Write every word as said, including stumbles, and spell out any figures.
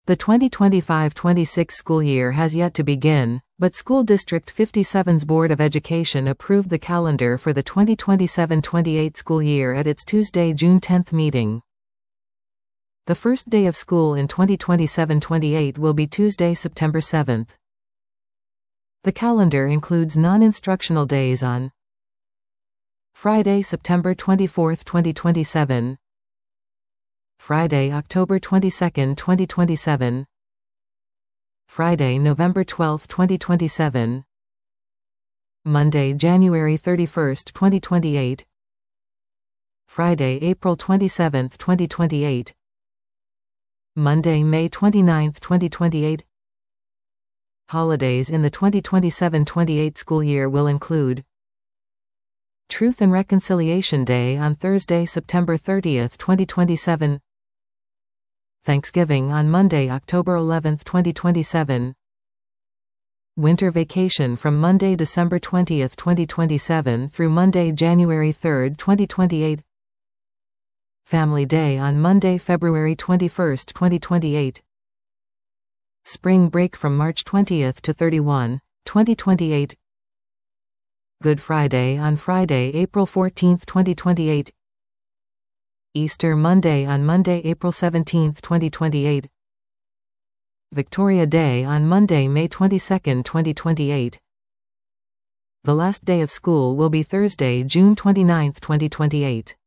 The twenty twenty-five twenty-six school year has yet to begin, but School District fifty-seven's Board of Education approved the calendar for the twenty twenty-seven twenty-eight school year at its Tuesday, June tenth meeting. The first day of school in twenty twenty-seven twenty-eight will be Tuesday, September seventh. The calendar includes non-instructional days on Friday, September twenty-fourth twenty twenty-seven, Friday, October twenty-second twenty twenty-seven, Friday, November twelfth twenty twenty-seven, Monday, January thirty-first twenty twenty-eight, Friday, April twenty-seventh twenty twenty-eight, Monday, May twenty-ninth twenty twenty-eight. Holidays in the twenty twenty-seven twenty-eight school year will include Truth and Reconciliation Day on Thursday, September thirtieth twenty twenty-seven, Thanksgiving on Monday, October eleventh twenty twenty-seven, Winter Vacation from Monday, December twentieth twenty twenty-seven through Monday, January third twenty twenty-eight, Family Day on Monday, February twenty-first twenty twenty-eight, Spring Break from March twentieth to thirty-first twenty twenty-eight, Good Friday on Friday, April fourteenth twenty twenty-eight, Easter Monday on Monday, April seventeenth twenty twenty-eight, Victoria Day on Monday, May twenty-second twenty twenty-eight. The last day of school will be Thursday, June twenty-ninth twenty twenty-eight.